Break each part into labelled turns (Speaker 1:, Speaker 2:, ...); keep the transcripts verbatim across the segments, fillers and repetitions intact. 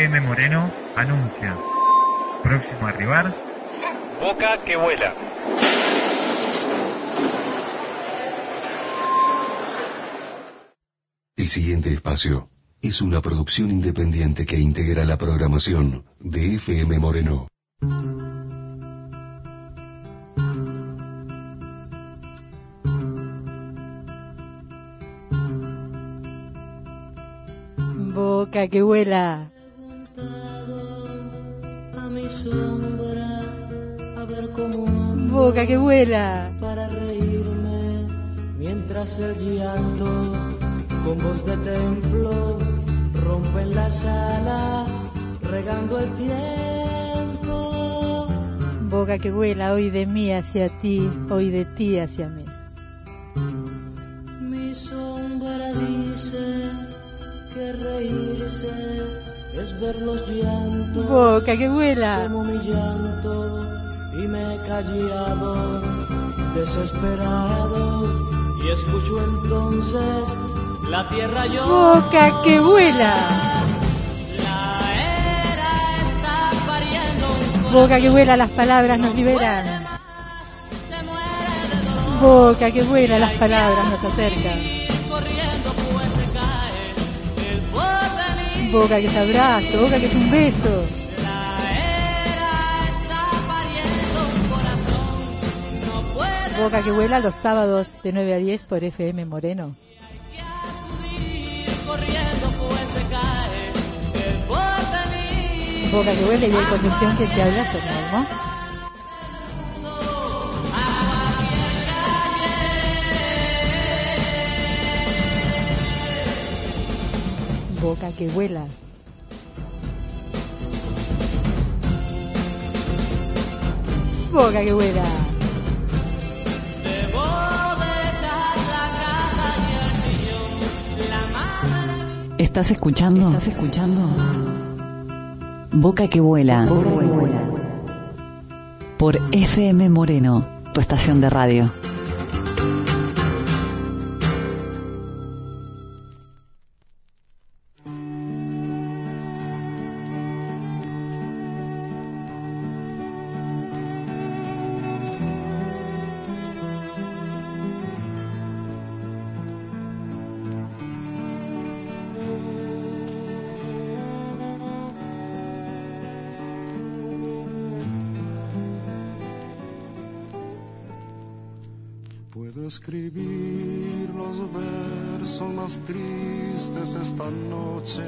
Speaker 1: F M Moreno anuncia. Próximo a arribar,
Speaker 2: Boca que vuela.
Speaker 3: El siguiente espacio es una producción independiente que integra la programación de F M Moreno.
Speaker 4: Boca que vuela. Boca que vuela.
Speaker 5: Para reírme mientras el llanto con voz de templo rompe en la sala regando el tiempo.
Speaker 4: Boca que vuela, hoy de mí hacia ti, hoy de ti hacia mí.
Speaker 5: Mi sombra dice que reírse es ver los llantos.
Speaker 4: Boca que vuela.
Speaker 5: Como mi llanto y me he callado desesperado y escucho entonces la tierra llora.
Speaker 4: Boca que vuela.
Speaker 5: La era está pariendo un corazón.
Speaker 4: Boca que vuela, las palabras nos liberan.
Speaker 5: Se muere de dolor.
Speaker 4: Boca que vuela, las palabras nos acercan.
Speaker 5: Corriendo pues se cae el porvenir.
Speaker 4: Boca que es abrazo, boca que es un beso.
Speaker 5: La era está pariendo un corazón. No puede
Speaker 4: Boca que vuela los sábados de nueve a diez por F M Moreno.
Speaker 5: corriendo pues se cae el porvenir.
Speaker 4: Boca que vuela y hay conducción que te habla Sonormo. Boca que vuela. Boca que vuela.
Speaker 5: Debo dejar la casa y el sillón, la madre.
Speaker 6: ¿Estás escuchando? ¿Estás escuchando? Boca que vuela. Boca que vuela. Por F M Moreno, tu estación de radio.
Speaker 7: Puedo escribir los versos más tristes esta noche.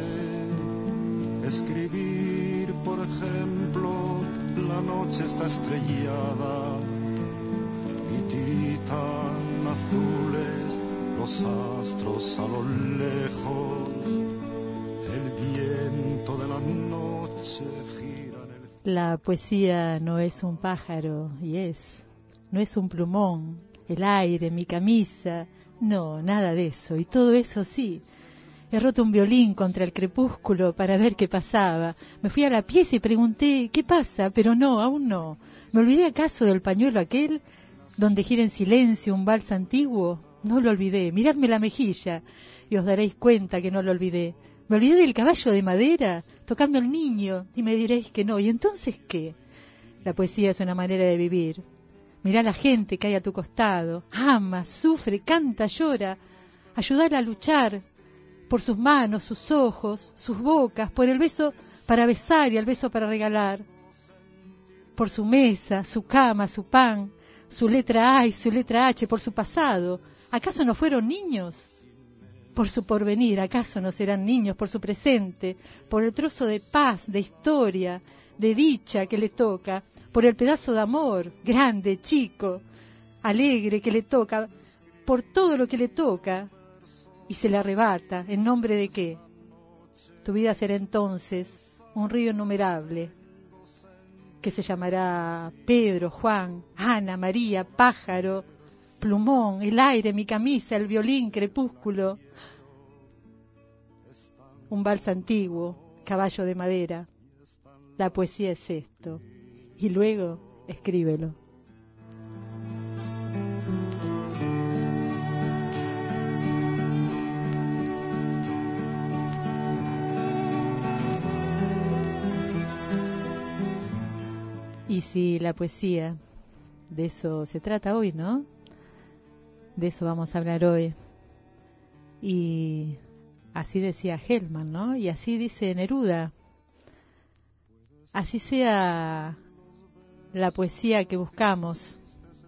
Speaker 7: Escribir, por ejemplo, la noche está estrellada y tiritan azules los astros a lo lejos. El viento de la noche gira en el...
Speaker 4: La poesía no es un pájaro, y es. No es un plumón. El aire, mi camisa, no, nada de eso, y todo eso sí. He roto un violín contra el crepúsculo para ver qué pasaba. Me fui a la pieza y pregunté, ¿qué pasa? Pero no, aún no. ¿Me olvidé acaso del pañuelo aquel donde gira en silencio un vals antiguo? No lo olvidé, miradme la mejilla y os daréis cuenta que no lo olvidé. ¿Me olvidé del caballo de madera tocando al niño? Y me diréis que no, ¿y entonces qué? La poesía es una manera de vivir. Mirá a la gente que hay a tu costado, ama, sufre, canta, llora, ayúdala a luchar por sus manos, sus ojos, sus bocas, por el beso para besar y el beso para regalar, por su mesa, su cama, su pan, su letra A y su letra H, por su pasado. ¿Acaso no fueron niños? Por su porvenir, ¿acaso no serán niños? Por su presente, por el trozo de paz, de historia, de dicha que le toca, por el pedazo de amor, grande, chico, alegre que le toca, por todo lo que le toca, y se le arrebata, ¿en nombre de qué? Tu vida será entonces un río innumerable, que se llamará Pedro, Juan, Ana, María, pájaro, plumón, el aire, mi camisa, el violín, crepúsculo, un vals antiguo, caballo de madera. La poesía es esto. Y luego, escríbelo. Y si la poesía, de eso se trata hoy, ¿no? De eso vamos a hablar hoy. Y así decía Hellman, ¿no? Y así dice Neruda. Así sea la poesía que buscamos,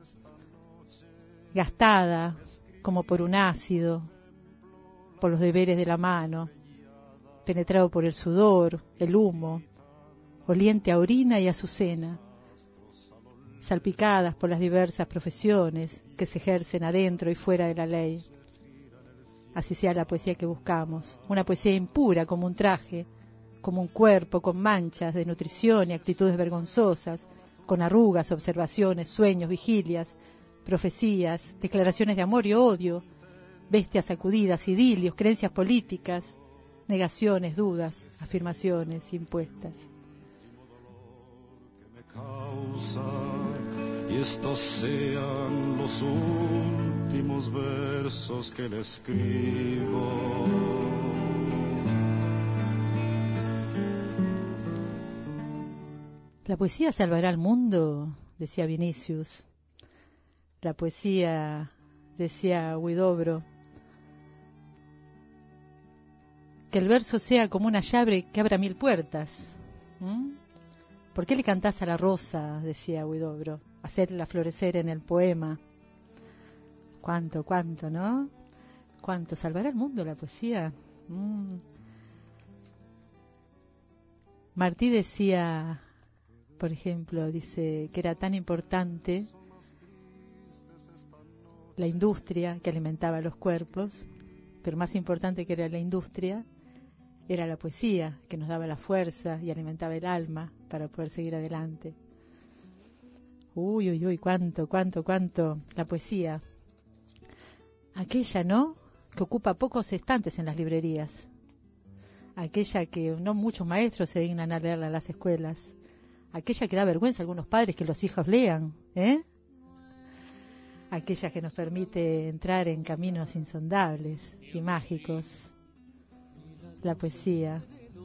Speaker 4: gastada como por un ácido, por los deberes de la mano, penetrado por el sudor, el humo, oliente a orina y azucena, salpicadas por las diversas profesiones que se ejercen adentro y fuera de la ley. Así sea la poesía que buscamos, una poesía impura como un traje, como un cuerpo con manchas de nutrición y actitudes vergonzosas, con arrugas, observaciones, sueños, vigilias, profecías, declaraciones de amor y odio, bestias sacudidas, idilios, creencias políticas, negaciones, dudas, afirmaciones impuestas.
Speaker 7: Y estos sean los últimos versos que le escribo.
Speaker 4: La poesía salvará al mundo, decía Vinicius. La poesía, decía Huidobro, que el verso sea como una llave que abra mil puertas. ¿Mm? ¿Por qué le cantás a la rosa?, decía Huidobro, hacerla florecer en el poema. ¿Cuánto, cuánto, no? ¿Cuánto salvará al mundo la poesía? Mm. Martí decía, por ejemplo, dice que era tan importante la industria que alimentaba los cuerpos, pero más importante que era la industria era la poesía, que nos daba la fuerza y alimentaba el alma para poder seguir adelante. Uy, uy, uy, cuánto, cuánto, cuánto. La poesía. Aquella, ¿no?, que ocupa pocos estantes en las librerías. Aquella que no muchos maestros se dignan a leerla en las escuelas. Aquella que da vergüenza a algunos padres que los hijos lean, ¿eh? Aquella que nos permite entrar en caminos insondables y mágicos. La poesía.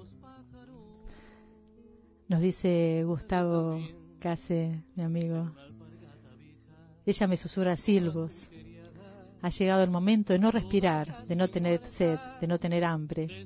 Speaker 4: Nos dice Gustavo Case, mi amigo. Ella me susurra silbos. Ha llegado el momento de no respirar, de no tener sed, de no tener hambre.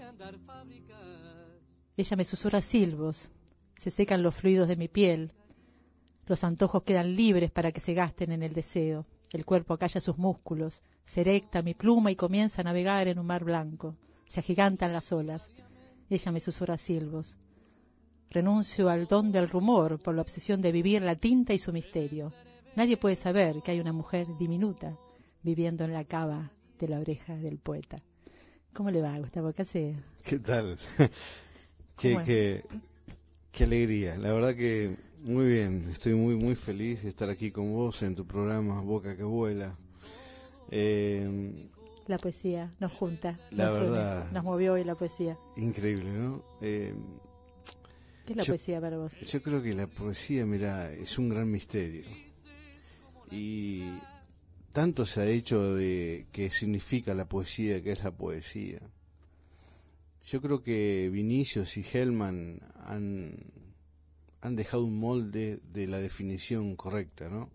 Speaker 4: Ella me susurra silbos. Se secan los fluidos de mi piel. Los antojos quedan libres para que se gasten en el deseo. El cuerpo acalla sus músculos. Se erecta mi pluma y comienza a navegar en un mar blanco. Se agigantan las olas. Ella me susurra silbos. Renuncio al don del rumor por la obsesión de vivir la tinta y su misterio. Nadie puede saber que hay una mujer diminuta viviendo en la cava de la oreja del poeta. ¿Cómo le va, Gustavo? ¿Qué hace?
Speaker 8: ¿Qué tal? qué, qué, qué alegría. La verdad que muy bien. Estoy muy muy feliz de estar aquí con vos en tu programa Boca que Vuela. Eh,
Speaker 4: la poesía nos junta,
Speaker 8: la
Speaker 4: nos
Speaker 8: verdad,
Speaker 4: une, nos movió hoy la poesía.
Speaker 8: Increíble, ¿no? Eh,
Speaker 4: ¿Qué es la
Speaker 8: yo,
Speaker 4: poesía para vos?
Speaker 8: Yo creo que la poesía, mira, es un gran misterio. Y tanto se ha dicho de qué significa la poesía, qué es la poesía. Yo creo que Vinicius y Hellman han, han dejado un molde de la definición correcta, ¿no?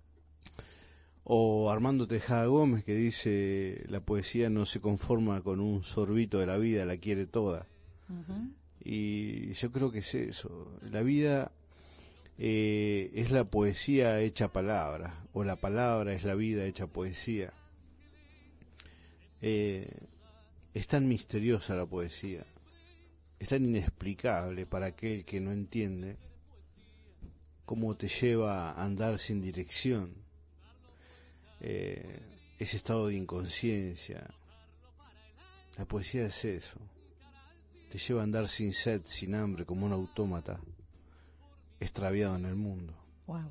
Speaker 8: O Armando Tejada Gómez, que dice, la poesía no se conforma con un sorbito de la vida, la quiere toda. Uh-huh. Y yo creo que es eso. La vida eh, es la poesía hecha palabra, o la palabra es la vida hecha poesía. Eh, es tan misteriosa la poesía, es tan inexplicable para aquel que no entiende cómo te lleva a andar sin dirección. Eh, ese estado de inconsciencia. La poesía es eso, te lleva a andar sin sed, sin hambre, como un autómata extraviado en el mundo.
Speaker 4: Wow.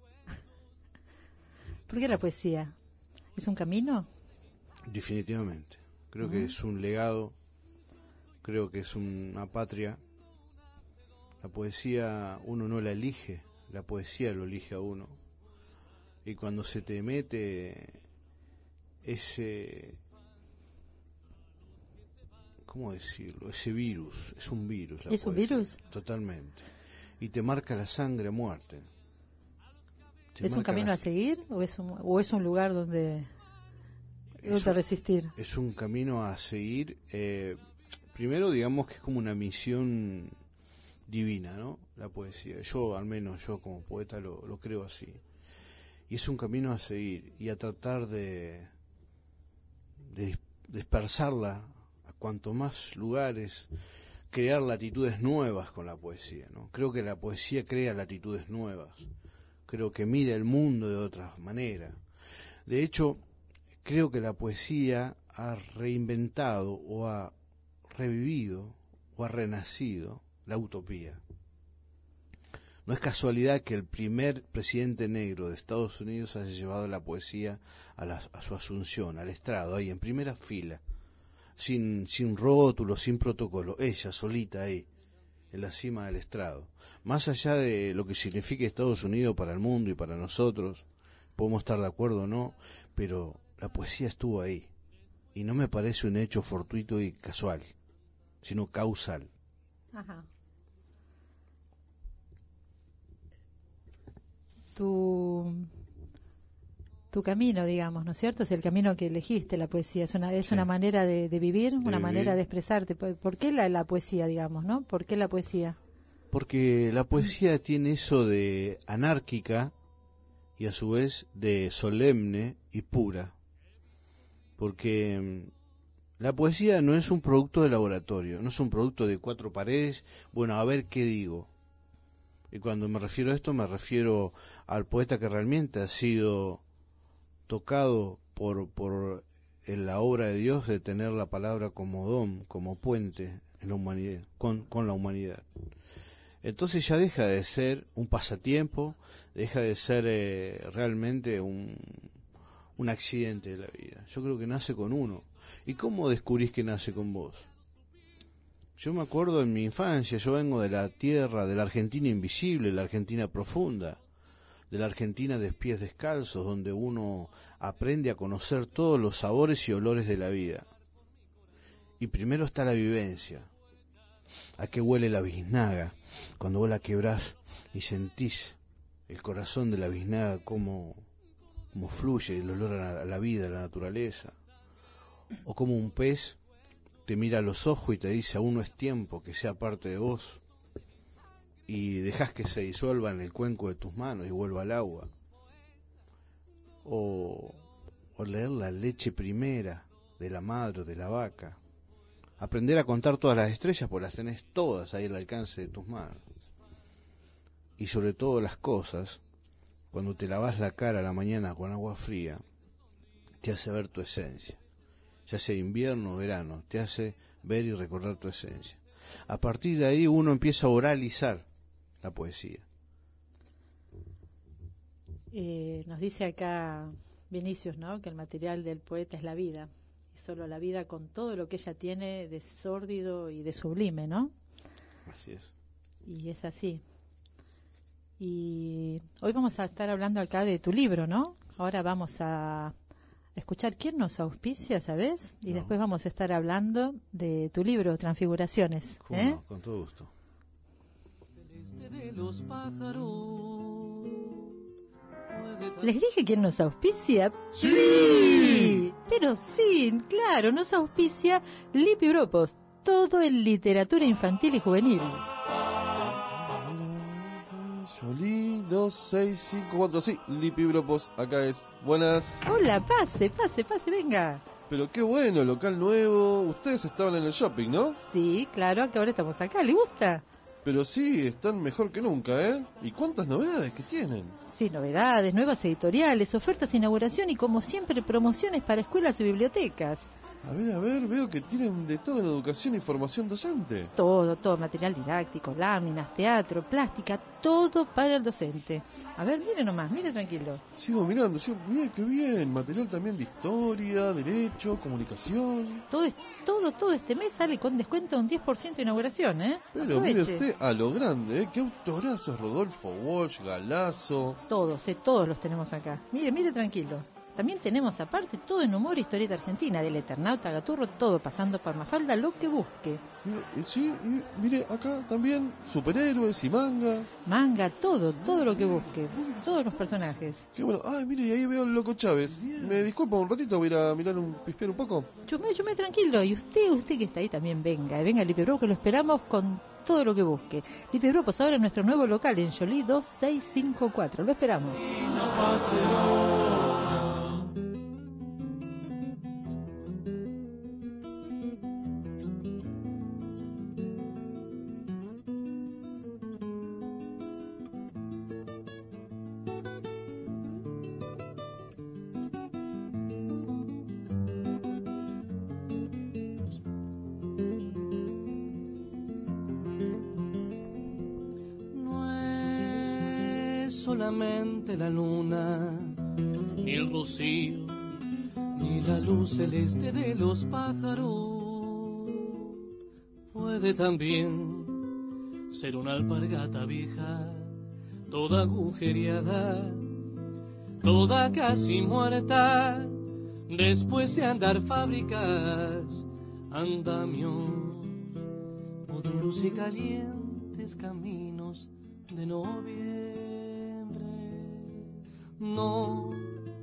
Speaker 4: ¿Por qué la poesía? ¿Es un camino?
Speaker 8: Definitivamente. Creo uh-huh. que es un legado, creo que es una patria. La poesía uno no la elige, la poesía lo elige a uno. Y cuando se te mete ese, ¿cómo decirlo? Ese virus, es un virus. La
Speaker 4: ¿Es
Speaker 8: poesía,
Speaker 4: un virus?
Speaker 8: Totalmente. y te marca la sangre a muerte. Te
Speaker 4: ¿Es un
Speaker 8: marca
Speaker 4: camino
Speaker 8: la-
Speaker 4: a seguir o es un, o es un lugar donde,
Speaker 8: Es
Speaker 4: donde
Speaker 8: un-
Speaker 4: resistir?
Speaker 8: Es un camino a seguir. Eh, primero, digamos que es como una misión divina, ¿no? La poesía. Yo, al menos yo como poeta, lo, lo creo así. Y es un camino a seguir y a tratar de, de dis- dispersarla a cuanto más lugares, crear latitudes nuevas con la poesía, ¿no? Creo que la poesía crea latitudes nuevas. Creo que mide el mundo de otra manera. De hecho, creo que la poesía ha reinventado o ha revivido o ha renacido la utopía. No es casualidad que el primer presidente negro de Estados Unidos haya llevado la poesía a, la, a su asunción, al estrado, ahí en primera fila, sin, sin rótulo, sin protocolo, ella solita ahí, en la cima del estrado. Más allá de lo que significa Estados Unidos para el mundo y para nosotros, podemos estar de acuerdo o no, pero la poesía estuvo ahí. Y no me parece un hecho fortuito y casual, sino causal.
Speaker 4: Ajá. Tu, tu camino, digamos, ¿no es cierto? Es el camino que elegiste, la poesía. Es una, es
Speaker 8: Sí.
Speaker 4: una manera de, de vivir, una
Speaker 8: vivir.
Speaker 4: manera de expresarte. ¿Por, por qué la, la poesía, digamos, no? ¿Por qué la poesía?
Speaker 8: Porque la poesía tiene eso de anárquica y a su vez de solemne y pura. Porque mm, la poesía no es un producto de laboratorio, no es un producto de cuatro paredes, bueno, a ver qué digo. Y cuando me refiero a esto me refiero al poeta que realmente ha sido tocado por, por en la obra de Dios de tener la palabra como don, como puente en la humanidad, con, con la humanidad. Entonces ya deja de ser un pasatiempo, deja de ser eh, realmente un, un accidente de la vida. Yo creo que nace con uno. ¿Y cómo descubrís que nace con vos? Yo me acuerdo en mi infancia, yo vengo de la tierra, de la Argentina invisible, la Argentina profunda, de la Argentina de pies descalzos, donde uno aprende a conocer todos los sabores y olores de la vida. Y primero está la vivencia. ¿A qué huele la biznaga? Cuando vos la quebrás y sentís el corazón de la biznaga, cómo, cómo fluye el olor a la, a la vida, a la naturaleza. O como un pez te mira a los ojos y te dice, aún no es tiempo que sea parte de vos. Y dejás que se disuelva en el cuenco de tus manos y vuelva al agua. O, o leer la leche primera de la madre o de la vaca. Aprender a contar todas las estrellas, porque las tenés todas ahí al alcance de tus manos. Y sobre todo las cosas, cuando te lavas la cara a la mañana con agua fría, te hace ver tu esencia. Ya sea invierno o verano, te hace ver y recordar tu esencia. A partir de ahí uno empieza a oralizar la poesía.
Speaker 4: Eh, nos dice acá Vinicius, ¿no? Que el material del poeta es la vida. Y solo la vida con todo lo que ella tiene de sórdido y de sublime, ¿no?
Speaker 8: Así es.
Speaker 4: Y es así. Y hoy vamos a estar hablando acá de tu libro, ¿no? Ahora vamos a escuchar quién nos auspicia, ¿sabes? Y
Speaker 8: No.
Speaker 4: después vamos a estar hablando de tu libro, Transfiguraciones.
Speaker 8: ¿Cómo
Speaker 4: ¿eh?
Speaker 8: no? Con todo gusto.
Speaker 5: De los pájaros.
Speaker 4: ¿Les dije quién nos auspicia? ¡Sí! Pero sí, claro, nos auspicia Lipi Bropos, todo en literatura infantil y juvenil.
Speaker 9: Jolie dos seis cinco cuatro, sí, Lipi Bropos, acá es. Buenas.
Speaker 4: Hola, pase, pase, pase, venga.
Speaker 9: Pero qué bueno, local nuevo. Ustedes estaban en el shopping, ¿no?
Speaker 4: Sí, claro, que ahora estamos acá. ¿Le gusta?
Speaker 9: Pero sí, están mejor que nunca, ¿eh? ¿Y cuántas novedades que tienen?
Speaker 4: Sí, novedades, nuevas editoriales, ofertas de inauguración y como siempre promociones para escuelas y bibliotecas.
Speaker 9: A ver, a ver, veo que tienen de todo en educación y formación docente.
Speaker 4: Todo, todo, material didáctico, láminas, teatro, plástica, todo para el docente. A ver, mire nomás, mire tranquilo.
Speaker 9: Sigo mirando, sigo, mira qué bien. Material también de historia, derecho, comunicación.
Speaker 4: Todo, es- todo, todo este mes sale con descuento de un diez por ciento de inauguración, ¿eh?
Speaker 9: Pero mire
Speaker 4: Aproveche.
Speaker 9: usted a lo grande, ¿eh? Qué autorazos, Rodolfo Walsh, Galazo.
Speaker 4: Todos, eh, todos los tenemos acá. Mire, mire tranquilo. también tenemos aparte todo en humor e historieta argentina, del Eternauta, Gaturro, todo pasando por Mafalda, lo que busque.
Speaker 9: Y, sí, y mire, acá también superhéroes y manga.
Speaker 4: Manga, todo, todo lo que busque, todos los personajes.
Speaker 9: Qué bueno. Ay, mire, y ahí veo al Loco Chávez. Me disculpa un ratito, voy a ir a mirar un pispear un poco.
Speaker 4: Yo me, yo me tranquilo, y usted, usted que está ahí también venga, venga al Lipebro, que lo esperamos con todo lo que busque. Lipebro, pues ahora en nuestro nuevo local en Jolie dos seis cinco cuatro, lo esperamos.
Speaker 5: Solamente la luna, ni el rocío, ni la luz celeste de los pájaros. Puede también ser una alpargata vieja, toda agujereada, toda casi muerta, después de andar fábricas, andamios, o duros y calientes caminos de noviembre. No,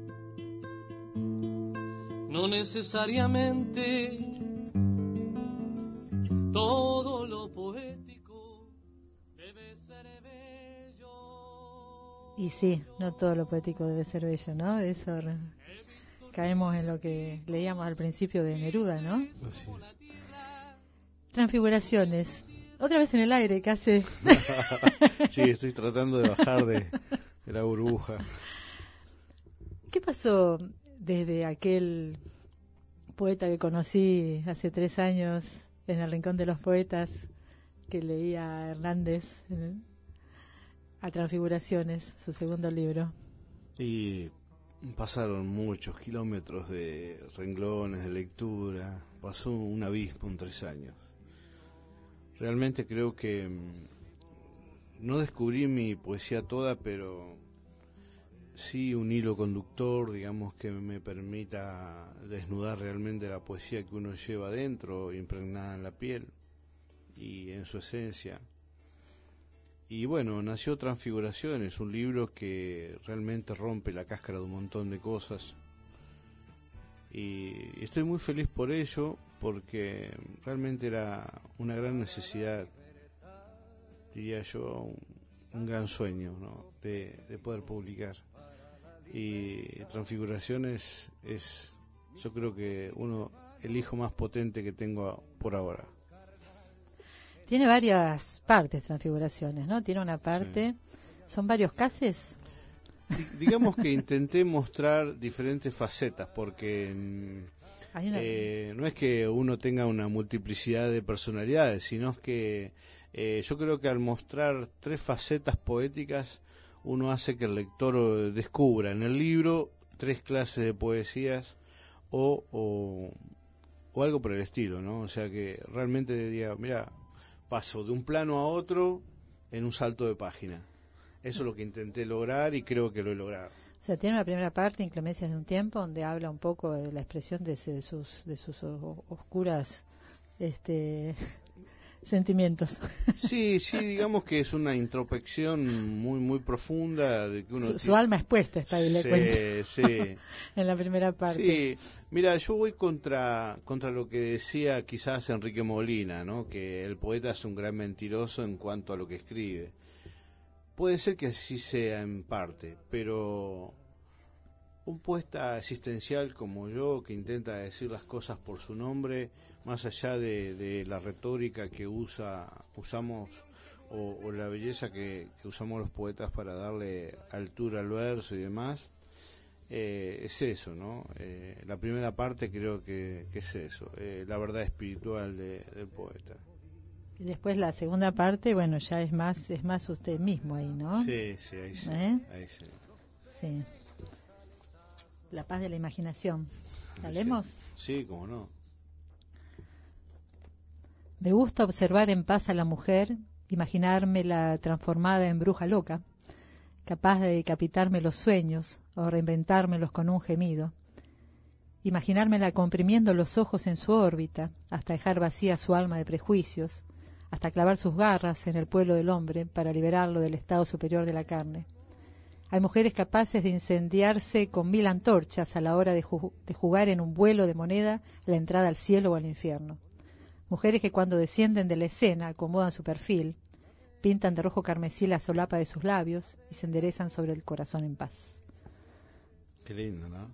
Speaker 5: no necesariamente todo lo poético debe ser bello.
Speaker 4: Y sí, no todo lo poético debe ser bello, ¿no? Eso re- caemos en lo que leíamos al principio de Neruda, ¿no?
Speaker 8: Así.
Speaker 4: Transfiguraciones. Otra vez en el aire, casi.
Speaker 8: Sí, estoy tratando de bajar de, de la burbuja.
Speaker 4: ¿Qué pasó desde aquel poeta que conocí hace tres años en el Rincón de los Poetas, que leía a Hernández en- a Transfiguraciones, su segundo libro?
Speaker 8: Y pasaron muchos kilómetros de renglones, de lectura. Pasó un abismo en tres años. Realmente creo que mm, no descubrí mi poesía toda, pero sí un hilo conductor, digamos, que me permita desnudar realmente la poesía que uno lleva adentro, impregnada en la piel y en su esencia. Y bueno, nació Transfiguraciones, un libro que realmente rompe la cáscara de un montón de cosas. Y estoy muy feliz por ello, porque realmente era una gran necesidad, diría yo, un, un gran sueño, ¿no? de, de poder publicar. Y Transfiguraciones es, yo creo que uno, el hijo más potente que tengo por ahora.
Speaker 4: Tiene varias partes, Transfiguraciones, ¿no? Tiene una parte, sí. ¿Son varios cases?
Speaker 8: Digamos que intenté mostrar diferentes facetas, porque
Speaker 4: Hay una...
Speaker 8: eh, no es que uno tenga una multiplicidad de personalidades, sino que eh, yo creo que al mostrar tres facetas poéticas, uno hace que el lector descubra en el libro tres clases de poesías o, o, o algo por el estilo, ¿no? O sea que realmente diría, mira, paso de un plano a otro en un salto de página. Eso es lo que intenté lograr y creo que lo he logrado.
Speaker 4: O sea, tiene una primera parte, Inclemencias de un tiempo, donde habla un poco de la expresión de, de sus de sus oscuras este sentimientos.
Speaker 8: Sí, sí, digamos que es una introspección muy muy profunda de que uno
Speaker 4: su,
Speaker 8: tiene...
Speaker 4: su alma expuesta está ahí, le
Speaker 8: sí,
Speaker 4: cuento.
Speaker 8: Sí.
Speaker 4: En la primera parte.
Speaker 8: Sí, mira, yo voy contra contra lo que decía quizás Enrique Molina, ¿no? Que el poeta es un gran mentiroso en cuanto a lo que escribe. Puede ser que así sea en parte, pero un poeta existencial como yo, que intenta decir las cosas por su nombre, más allá de, de la retórica que usa usamos o, o la belleza que, que usamos los poetas para darle altura al verso y demás, eh, es eso, ¿no? Eh, la primera parte creo que, que es eso, eh, la verdad espiritual de, del poeta.
Speaker 4: Y después la segunda parte, bueno, ya es más es más usted mismo ahí, ¿no?
Speaker 8: Sí, sí, ahí sí.
Speaker 4: ¿Eh?
Speaker 8: Ahí sí.
Speaker 4: Sí. La paz de la imaginación. ¿La leemos?
Speaker 8: Sí, cómo no.
Speaker 4: Me gusta observar en paz a la mujer, imaginármela transformada en bruja loca, capaz de decapitarme los sueños o reinventármelos con un gemido. Imaginármela comprimiendo los ojos en su órbita, hasta dejar vacía su alma de prejuicios, hasta clavar sus garras en el pueblo del hombre para liberarlo del estado superior de la carne. Hay mujeres capaces de incendiarse con mil antorchas a la hora de, ju- de jugar en un vuelo de moneda la entrada al cielo o al infierno. Mujeres que cuando descienden de la escena acomodan su perfil, pintan de rojo carmesí la solapa de sus labios y se enderezan sobre el corazón en paz.
Speaker 8: Qué lindo, ¿no?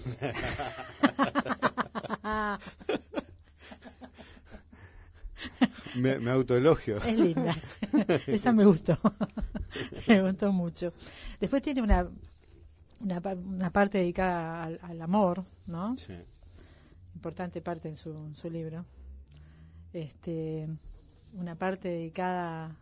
Speaker 8: me, me autoelogio.
Speaker 4: Es linda. Esa me gustó. Me gustó mucho. Después tiene una una, una parte dedicada al, al amor, ¿no?
Speaker 8: Sí.
Speaker 4: Importante parte en su, en su libro. Este, una parte dedicada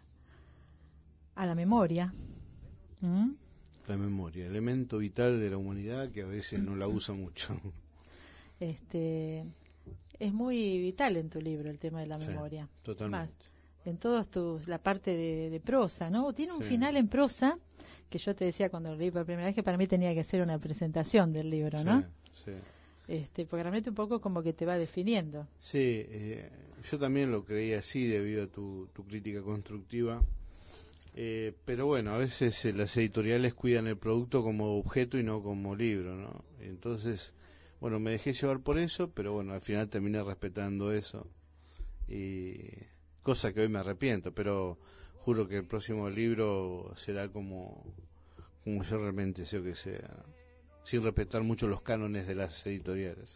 Speaker 4: a la memoria. ¿Mm?
Speaker 8: La memoria, elemento vital de la humanidad que a veces no la usa mucho.
Speaker 4: Este, es muy vital en tu libro el tema de la
Speaker 8: Sí,
Speaker 4: memoria.
Speaker 8: totalmente.
Speaker 4: Más, en todos tus, la parte de, de prosa, ¿no? Tiene un
Speaker 8: Sí.
Speaker 4: final en prosa que yo te decía cuando lo leí por primera vez que para mí tenía que ser una presentación del libro, ¿no?
Speaker 8: Sí, sí.
Speaker 4: Este, porque realmente un poco como que te va definiendo.
Speaker 8: Sí, eh, yo también lo creía así debido a tu, tu crítica constructiva. Eh, pero bueno, a veces eh, las editoriales cuidan el producto como objeto y no como libro, ¿no? Entonces, bueno, me dejé llevar por eso, pero bueno, al final terminé respetando eso. Y cosa que hoy me arrepiento, pero juro que el próximo libro será como, como yo realmente deseo que sea, sin respetar mucho los cánones de las editoriales.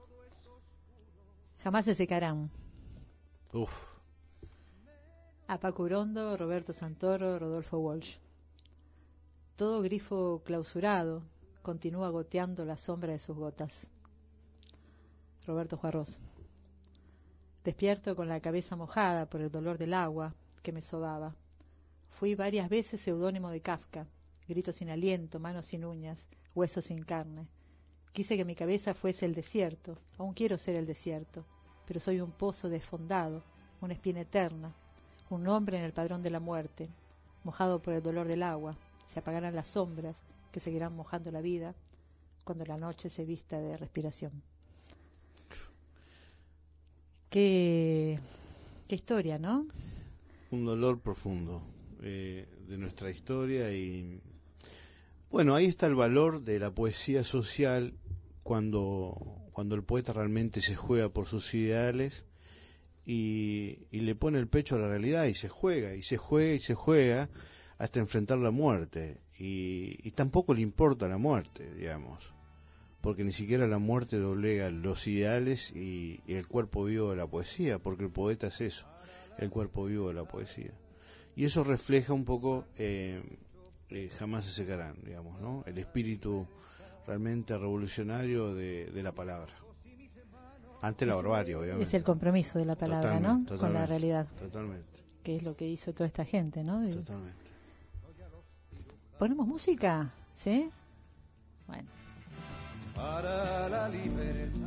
Speaker 4: Jamás se secarán.
Speaker 8: Uf.
Speaker 4: A Paco Urondo, Roberto Santoro, Rodolfo Walsh. Todo grifo clausurado continúa goteando la sombra de sus gotas. Roberto Juarros. Despierto con la cabeza mojada por el dolor del agua que me sobaba. Fui varias veces seudónimo de Kafka. Grito sin aliento, manos sin uñas, huesos sin carne. Quise que mi cabeza fuese el desierto. Aún quiero ser el desierto, pero soy un pozo desfondado, una espina eterna. Un hombre en el padrón de la muerte, mojado por el dolor del agua. Se apagarán las sombras que seguirán mojando la vida cuando la noche se vista de respiración. Qué, qué historia, ¿no?
Speaker 8: Un dolor profundo eh, de nuestra historia y bueno, ahí está el valor de la poesía social cuando, cuando el poeta realmente se juega por sus ideales y, y le pone el pecho a la realidad y se juega, y se juega y se juega hasta enfrentar la muerte y, y tampoco le importa la muerte, digamos, porque ni siquiera la muerte doblega los ideales y, y el cuerpo vivo de la poesía, porque el poeta es eso, el cuerpo vivo de la poesía. Y eso refleja un poco, eh, eh, jamás se secarán, digamos, ¿no? El espíritu realmente revolucionario de, de la palabra. Ante la barbarie, obviamente.
Speaker 4: Es el compromiso de la palabra,
Speaker 8: Totalmente,
Speaker 4: ¿no?
Speaker 8: totalmente,
Speaker 4: Con la realidad.
Speaker 8: Totalmente.
Speaker 4: Que es lo que hizo toda esta gente, ¿no? Y-
Speaker 8: Totalmente.
Speaker 4: ¿Ponemos música? ¿Sí? Bueno.
Speaker 10: Para la libertad.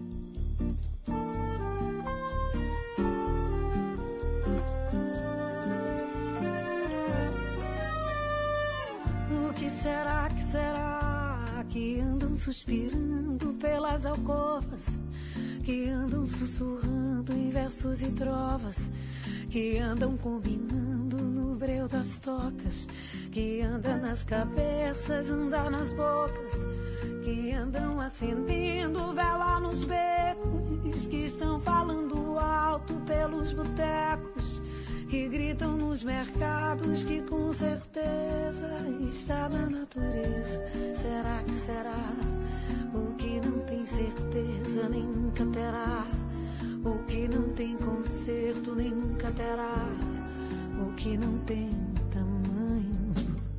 Speaker 11: O que será, que será que andam suspirando pelas alcovas, que andam sussurrando em versos e trovas, que andam combinando no breu das tocas, que anda nas cabeças, anda nas bocas, que andam acendendo vela nos becos, que estão falando alto pelos botecos, que gritam nos mercados, que com certeza está na natureza. Será que será? O que não tem certeza nem nunca terá. O que não tem conserto nem nunca terá. O que não tem tamanho.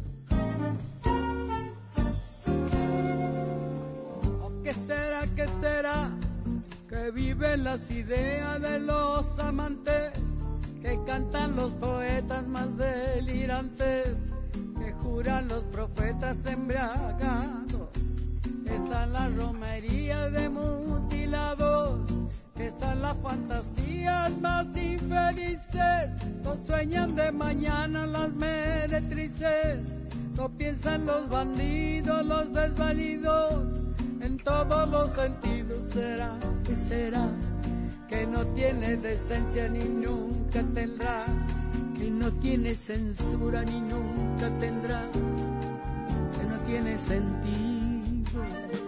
Speaker 10: ¿O qué será, qué será? Que viven las ideas de los amantes, que cantan los poetas más delirantes, que juran los profetas embriagados. Están las romerías de mutilados, están las fantasías más infelices. No sueñan de mañana las meretrices, no piensan piensan los bandidos, los desvalidos, en todos los sentidos. Será que será que no tiene decencia ni nunca tendrá, que no tiene censura ni nunca tendrá, que no tiene sentido.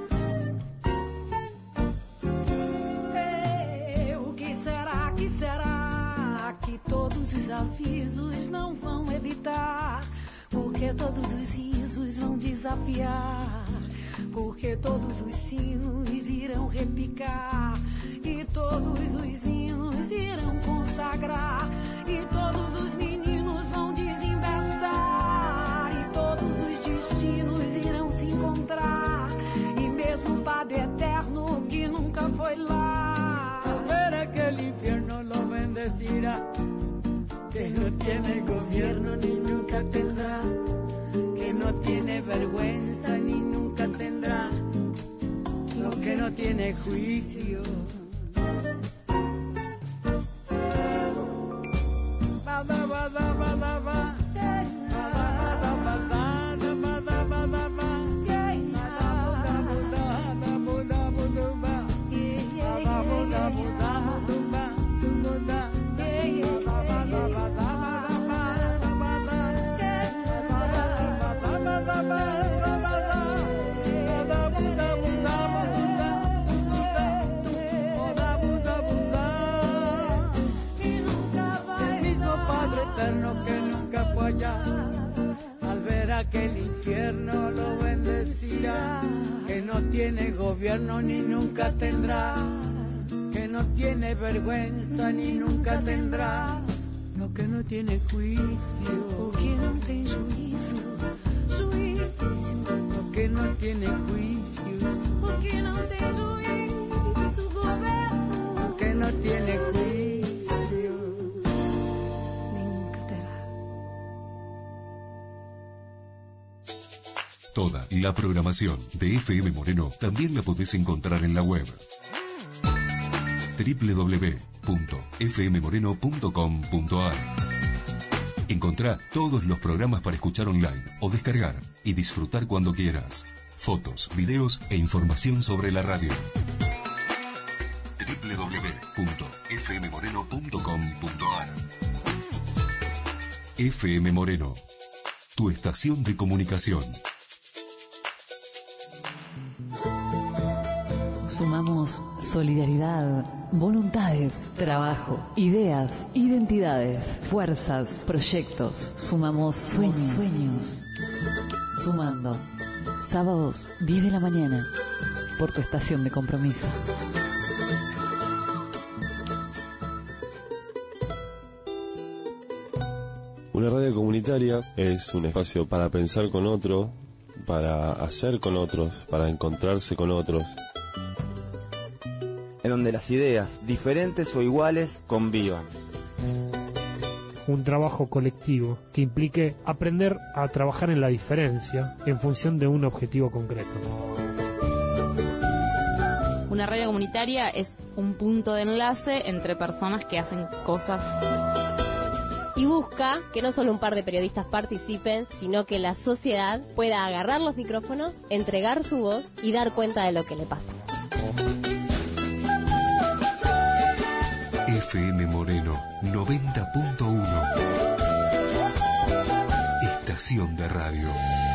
Speaker 11: Ei, o que será, que será que todos os avisos não vão evitar? Porque todos os risos vão desafiar, porque todos os sinos irão repicar, e todos os hinos irão consagrar, e todos os meninos vão desembestar, e todos os destinos irão se encontrar, e mesmo o Padre Eterno que nunca foi lá,
Speaker 10: al ver aquel infierno lo bendecirá, que no tiene gobierno ni nunca tendrá, que no tiene vergüenza ni nunca tendrá, lo que no tiene juicio. Bada, bada, bada, bada. Al ver aquel infierno lo bendecirá, que no tiene gobierno ni nunca tendrá, que no tiene vergüenza ni nunca tendrá, lo que no tiene juicio,
Speaker 11: o que não tem juízo, juízo,
Speaker 10: lo que no tiene juicio,
Speaker 11: o que não tem juízo, governo,
Speaker 10: lo que no tiene juicio.
Speaker 3: Toda la programación de F M Moreno también la podés encontrar en la web doble u doble u doble u punto f m moreno punto com punto a r. Encontrá todos los programas para escuchar online o descargar y disfrutar cuando quieras. Fotos, videos e información sobre la radio. doble u doble u doble u punto f m moreno punto com punto a r. F M Moreno, tu estación de comunicación.
Speaker 6: Sumamos solidaridad, voluntades, trabajo, ideas, identidades, fuerzas, proyectos. Sumamos sueños. sueños. Sumando. Sábados, diez de la mañana. Por tu estación de compromiso.
Speaker 12: Una radio comunitaria es un espacio para pensar con otro, para hacer con otros, para encontrarse con otros.
Speaker 13: En donde las ideas, diferentes o iguales, convivan.
Speaker 14: Un trabajo colectivo que implique aprender a trabajar en la diferencia en función de un objetivo concreto.
Speaker 15: Una radio comunitaria es un punto de enlace entre personas que hacen cosas.
Speaker 16: Y busca que no solo un par de periodistas participen, sino que la sociedad pueda agarrar los micrófonos, entregar su voz y dar cuenta de lo que le pasa.
Speaker 3: F M Moreno noventa punto uno. Estación de radio.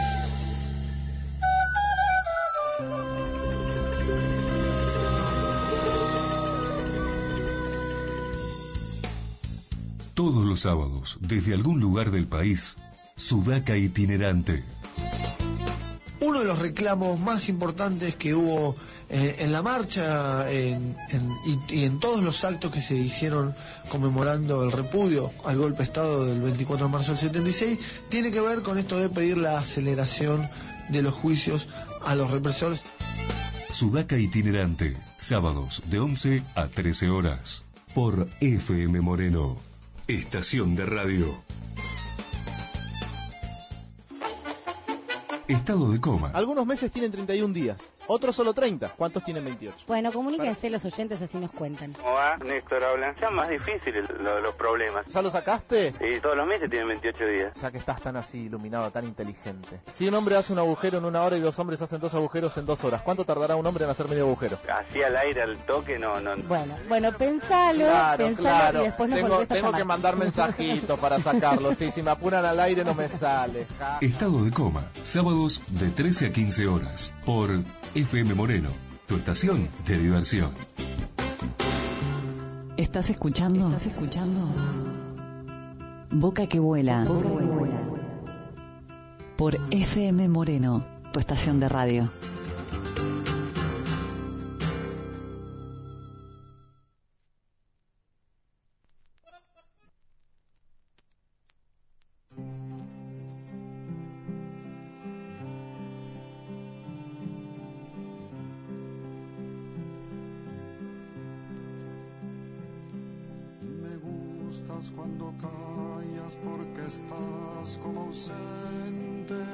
Speaker 3: Todos los sábados, desde algún lugar del país, Sudaca Itinerante.
Speaker 17: Uno de los reclamos más importantes que hubo eh, en la marcha en, en, y, y en todos los actos que se hicieron conmemorando el repudio al golpe de Estado del veinticuatro de marzo del setenta y seis tiene que ver con esto de pedir la aceleración de los juicios a los represores.
Speaker 3: Sudaca Itinerante, sábados de once a trece horas, por F M Moreno, estación de radio. Estado de coma.
Speaker 18: Algunos meses tienen treinta y un días, otros solo treinta. ¿Cuántos tienen veintiocho?
Speaker 19: Bueno, comuníquense los oyentes, así nos cuentan.
Speaker 20: ¿Cómo va? Néstor habla. Ya más difíciles lo- los problemas.
Speaker 18: ¿Ya lo sacaste?
Speaker 20: Y todos los meses tienen veintiocho días.
Speaker 18: Ya que estás tan así iluminado, tan inteligente. Si un hombre hace un agujero en una hora y dos hombres hacen dos agujeros en dos horas, ¿cuánto tardará un hombre en hacer medio agujero?
Speaker 20: Así al aire, al toque, no, no.
Speaker 19: Bueno, bueno, pensalo,
Speaker 18: Claro,
Speaker 19: pensalo
Speaker 18: claro.
Speaker 19: y después nos
Speaker 18: Tengo,
Speaker 19: volvés a
Speaker 18: tengo
Speaker 19: llamar.
Speaker 18: que mandar mensajitos para sacarlo. Sí, si me apuran al aire no me sale. Ja.
Speaker 3: Estado de coma. Sábados de trece a quince horas. Por F M Moreno, tu estación de diversión.
Speaker 6: ¿Estás escuchando? ¿Estás escuchando? Boca que vuela. Boca que vuela. Por F M Moreno, tu estación de radio.
Speaker 7: Me gustas cuando callas porque estás como ausente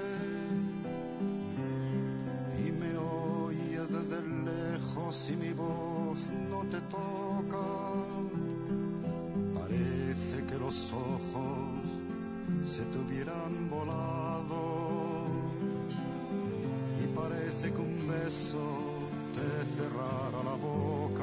Speaker 7: y me oyes desde lejos y mi voz no te toca. Parece que los ojos se te hubieran volado y parece que un beso te cerrara la boca.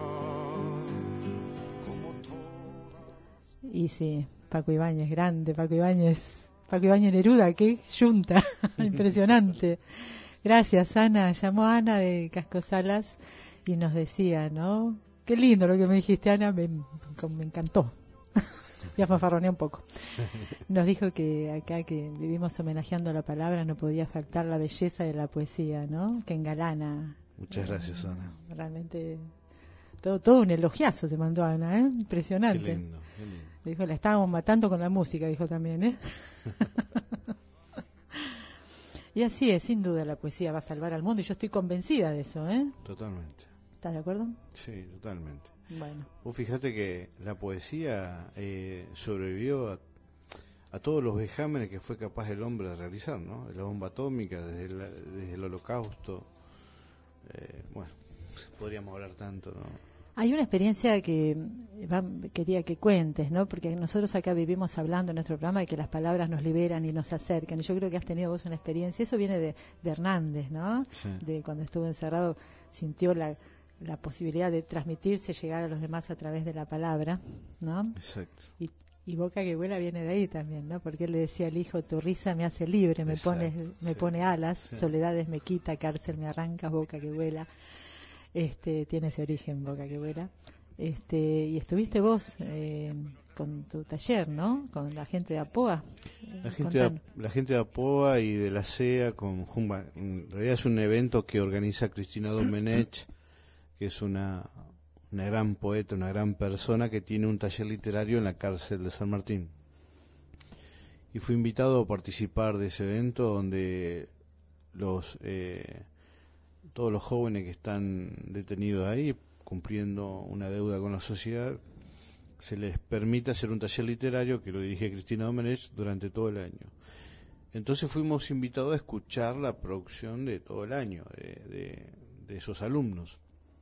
Speaker 4: Y sí, Paco Ibáñez, grande, Paco Ibáñez, Paco Ibáñez Neruda, qué yunta, impresionante. Gracias, Ana. Llamó Ana de Cascosalas y nos decía, ¿no? Qué lindo lo que me dijiste, Ana, me, me encantó. Ya fanfarroneé un poco. Nos dijo que acá que vivimos homenajeando la palabra no podía faltar la belleza de la poesía, ¿no? Que engalana.
Speaker 8: Muchas gracias, Ana.
Speaker 4: Realmente todo, todo un elogiazo se mandó Ana, ¿eh? Impresionante.
Speaker 8: Qué lindo, qué lindo.
Speaker 4: Dijo, la estábamos matando con la música, dijo también, ¿eh? Y así es, sin duda la poesía va a salvar al mundo y yo estoy convencida de eso, ¿eh?
Speaker 8: Totalmente.
Speaker 4: ¿Estás de acuerdo?
Speaker 8: Sí, totalmente.
Speaker 4: Bueno.
Speaker 8: Vos fíjate que la poesía eh, sobrevivió a, a todos los vejámenes que fue capaz el hombre de realizar, ¿no? De la bomba atómica, desde el, desde el holocausto. Eh, bueno, podríamos hablar tanto, ¿no?
Speaker 4: Hay una experiencia que va, quería que cuentes, ¿no? Porque nosotros acá vivimos hablando en nuestro programa de que las palabras nos liberan y nos acercan. Y yo creo que has tenido vos una experiencia. Eso viene de, de Hernández, ¿no?
Speaker 8: Sí.
Speaker 4: De cuando estuvo encerrado, sintió la, la posibilidad de transmitirse, llegar a los demás a través de la palabra, ¿no?
Speaker 8: Exacto.
Speaker 4: Y, y Boca que vuela viene de ahí también, ¿no? Porque él le decía al hijo, tu risa me hace libre, me
Speaker 8: Exacto,
Speaker 4: pone, me
Speaker 8: sí.
Speaker 4: pone alas,
Speaker 8: Sí.
Speaker 4: soledades me quita, cárcel me arranca, Boca que vuela. Este, tiene ese origen, Boca que vuela. Este, y estuviste vos eh, con tu taller, ¿no? Con la gente de APOA.
Speaker 8: La
Speaker 4: Eh,
Speaker 8: gente, de,
Speaker 4: contanos.
Speaker 8: la gente de APOA y de la C E A con Jumba, en realidad es un evento que organiza Cristina Domenech, que es una, una gran poeta, una gran persona que tiene un taller literario en la cárcel de San Martín. Y fui invitado a participar de ese evento donde los eh, todos los jóvenes que están detenidos ahí, cumpliendo una deuda con la sociedad, se les permite hacer un taller literario que lo dirige Cristina Domenech durante todo el año. Entonces fuimos invitados a escuchar la producción de todo el año, de, de, de esos alumnos.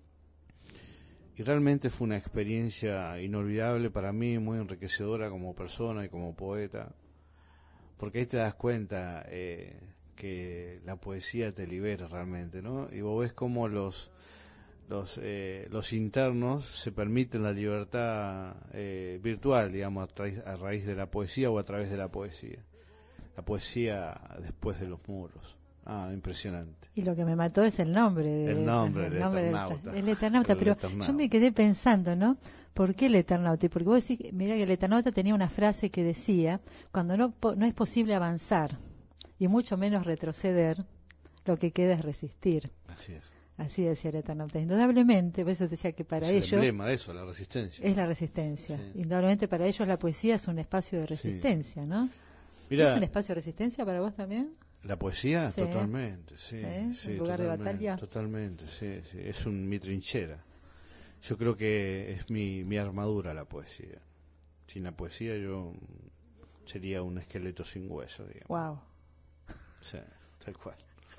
Speaker 8: Y realmente fue una experiencia inolvidable para mí, muy enriquecedora como persona y como poeta, porque ahí te das cuenta eh, que la poesía te libera realmente, ¿no? Y vos ves cómo los los eh, los internos se permiten la libertad eh, virtual, digamos, a, tra- a raíz de la poesía o a través de la poesía. La poesía después de los muros. Ah, impresionante.
Speaker 4: Y lo que me mató es el nombre. De,
Speaker 8: El nombre, el
Speaker 4: nombre del-
Speaker 8: Eternauta.
Speaker 4: el Eternauta,
Speaker 8: El
Speaker 4: pero
Speaker 8: Eternauta.
Speaker 4: yo me quedé pensando, ¿no? ¿Por qué el Eternauta? Y porque vos decís, mira que el Eternauta tenía una frase que decía, cuando no, po- no es posible avanzar y mucho menos retroceder, lo que queda es resistir.
Speaker 8: Así es.
Speaker 4: Así decía el Eternauta. Indudablemente, por eso decía que para
Speaker 8: Es el
Speaker 4: ellos
Speaker 8: emblema de eso, la resistencia.
Speaker 4: es la resistencia.
Speaker 8: Sí.
Speaker 4: Indudablemente para ellos la poesía es un espacio de resistencia, ¿no?
Speaker 8: Mira,
Speaker 4: ¿Es un espacio de resistencia para vos también?
Speaker 8: la poesía,
Speaker 4: Sí.
Speaker 8: totalmente, sí.
Speaker 4: ¿Sí?
Speaker 8: sí
Speaker 4: ¿Un lugar de
Speaker 8: totalmente,
Speaker 4: batalla?
Speaker 8: Totalmente, sí, sí. Es un, mi trinchera. Yo creo que es mi, mi armadura la poesía. Sin la poesía yo sería un esqueleto sin hueso, digamos.
Speaker 4: Wow.
Speaker 8: Sí, tal cual.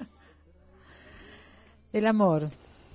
Speaker 4: El amor.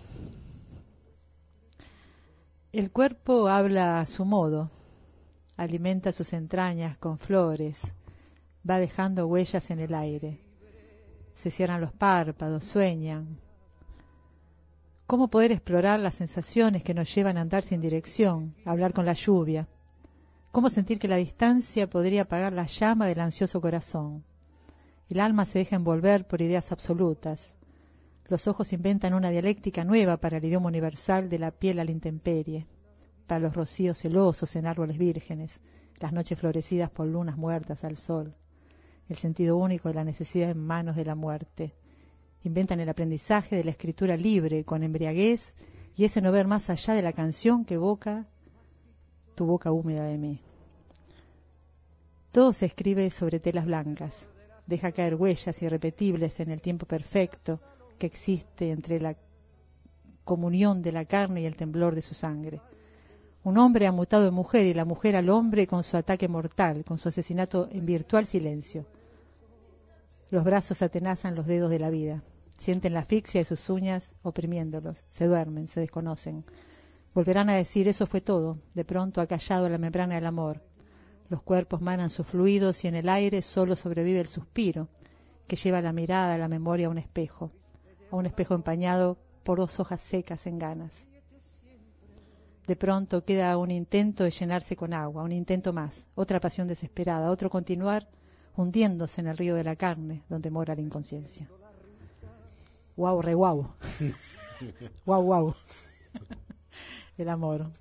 Speaker 4: El cuerpo habla a su modo, alimenta sus entrañas con flores, va dejando huellas en el aire. Se cierran los párpados, sueñan. ¿Cómo poder explorar las sensaciones que nos llevan a andar sin dirección, a hablar con la lluvia? ¿Cómo sentir que la distancia podría apagar la llama del ansioso corazón? El alma se deja envolver por ideas absolutas. Los ojos inventan una dialéctica nueva para el idioma universal de la piel a la intemperie, para los rocíos celosos en árboles vírgenes, las noches florecidas por lunas muertas al sol, el sentido único de la necesidad en manos de la muerte. Inventan el aprendizaje de la escritura libre, con embriaguez, y ese no ver más allá de la canción que evoca tu boca húmeda de mí. Todo se escribe sobre telas blancas, deja caer huellas irrepetibles en el tiempo perfecto que existe entre la comunión de la carne y el temblor de su sangre. Un hombre ha mutado en mujer y la mujer al hombre con su ataque mortal, con su asesinato en virtual silencio. Los brazos atenazan los dedos de la vida, sienten la asfixia de sus uñas oprimiéndolos, se duermen, se desconocen. Volverán a decir, eso fue todo, de pronto ha callado la membrana del amor. Los cuerpos manan sus fluidos y en el aire solo sobrevive el suspiro, que lleva la mirada, la memoria a un espejo, a un espejo empañado por dos hojas secas en ganas. De pronto queda un intento de llenarse con agua, un intento más, otra pasión desesperada, otro continuar hundiéndose en el río de la carne, donde mora la inconsciencia. Guau, re guau. Guau, guau. El amor.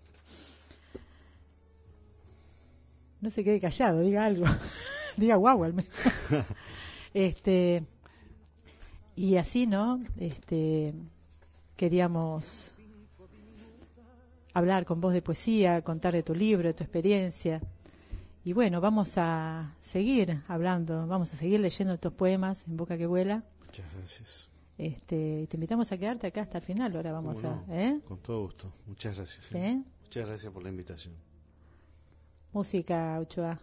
Speaker 4: No se quede callado, diga algo. Diga guau al menos. Este, y así, ¿no? Este, queríamos hablar con vos de poesía, contar de tu libro, de tu experiencia. Y bueno, vamos a seguir hablando, vamos a seguir leyendo estos poemas en Boca que Vuela.
Speaker 8: Muchas gracias.
Speaker 4: Este, te invitamos a quedarte acá hasta el final, ahora vamos
Speaker 8: no?
Speaker 4: a... ¿eh?
Speaker 8: Con todo gusto. Muchas gracias.
Speaker 4: ¿Sí?
Speaker 8: ¿eh? Muchas gracias por la invitación.
Speaker 4: Música, Ochoa.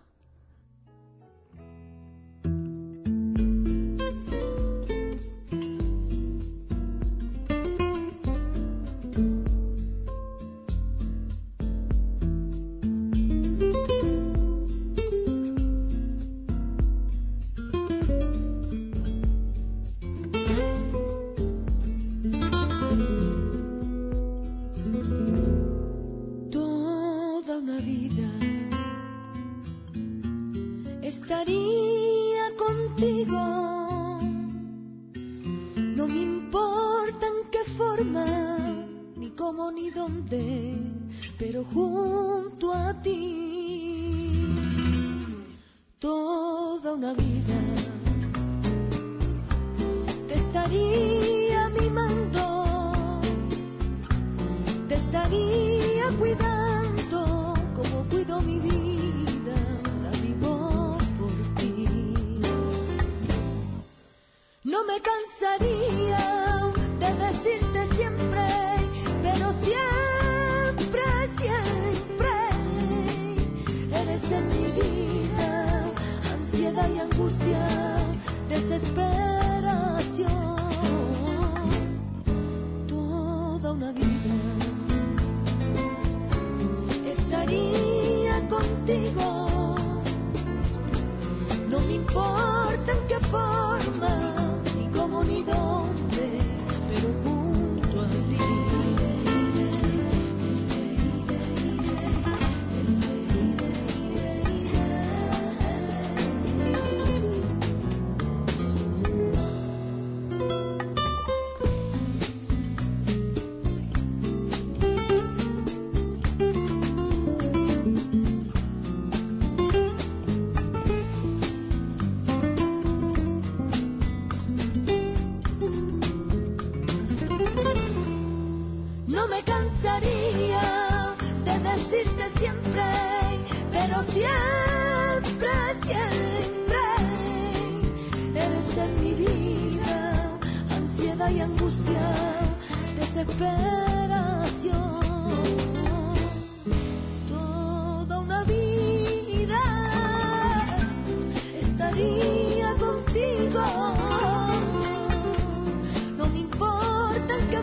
Speaker 21: No me importa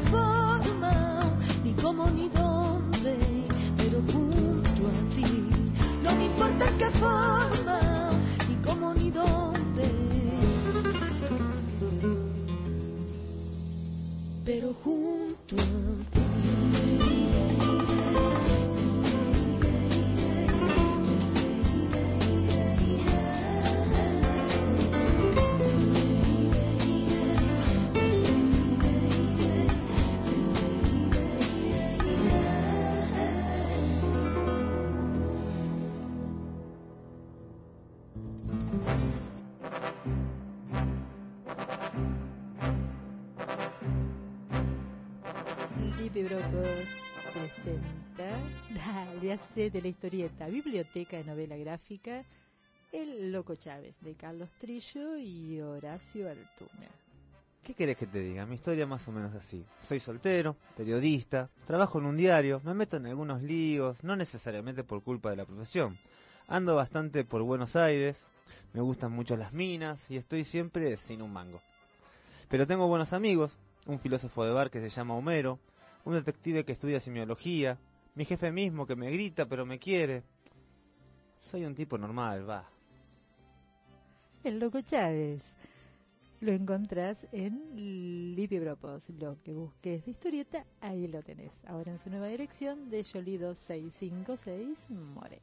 Speaker 4: Lipi Brocos presenta Dale, hace de la historieta Biblioteca de Novela Gráfica El Loco Chávez, de Carlos Trillo y Horacio Altuna.
Speaker 13: ¿Qué querés que te diga? Mi historia más o menos así. Soy soltero, periodista, trabajo en un diario, me meto en algunos líos, no necesariamente por culpa de la profesión. Ando bastante por Buenos Aires, me gustan mucho las minas y estoy siempre sin un mango. Pero tengo buenos amigos, un filósofo de bar que se llama Homero, un detective que estudia semiología, mi jefe mismo que me grita pero me quiere. Soy un tipo normal, va.
Speaker 4: El Loco Chávez. Lo encontrás en Lipi Brocos. Lo que busques de historieta, ahí lo tenés. Ahora en su nueva dirección de Yoli dos seis cinco seis Moreno.